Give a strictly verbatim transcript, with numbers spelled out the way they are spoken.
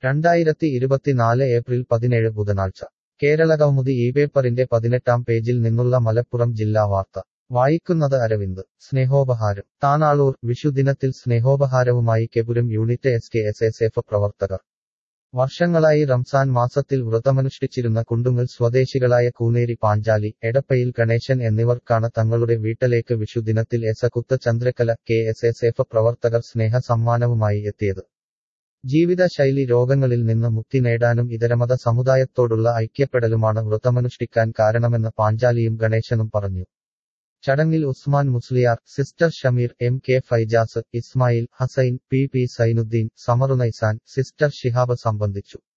രണ്ടായിരത്തി ഇരുപത്തിനാല് ഏപ്രിൽ പതിനേഴ് ബുധനാഴ്ച കേരളകൗമുദി ഈ പേപ്പറിന്റെ പതിനെട്ടാം പേജിൽ നിന്നുള്ള മലപ്പുറം ജില്ലാ വാർത്ത വായിക്കുന്നത് അരവിന്ദ് സ്നേഹോപഹാരം താനാളൂർ വിഷുദിനത്തിൽ സ്നേഹോപഹാരവുമായി K Puram unit S K S S F പ്രവർത്തകർ വർഷങ്ങളായി റംസാൻ മാസത്തിൽ വ്രതമനുഷ്ഠിച്ചിരുന്ന കുണ്ടുങ്ങൽ സ്വദേശികളായ കൂനേരി പാഞ്ചാലി എടപ്പയിൽ ഗണേശൻ എന്നിവർക്കാണ് തങ്ങളുടെ വീട്ടിലേക്ക് വിഷുദിനത്തിൽ എസകുത്ത് Chandrakkala K S S F പ്രവർത്തകർ സ്നേഹ സമ്മാനവുമായി എത്തിയത് ജീവിതശൈലി രോഗങ്ങളിൽ നിന്ന് മുക്തി നേടാനും ഇതരമത സമുദായത്തോടുള്ള ഐക്യപ്പെടലുമാണ് വ്രതമനുഷ്ഠിക്കാൻ കാരണമെന്ന് പാഞ്ചാലിയും ഗണേശനും പറഞ്ഞു ചടങ്ങിൽ Usman Musliyar sister Shameer M K Faijas Ismail Hussain P P Zainuddin സമറുനൈസാൻ സിസ്റ്റർ ഷിഹാബ് സംബന്ധിച്ചു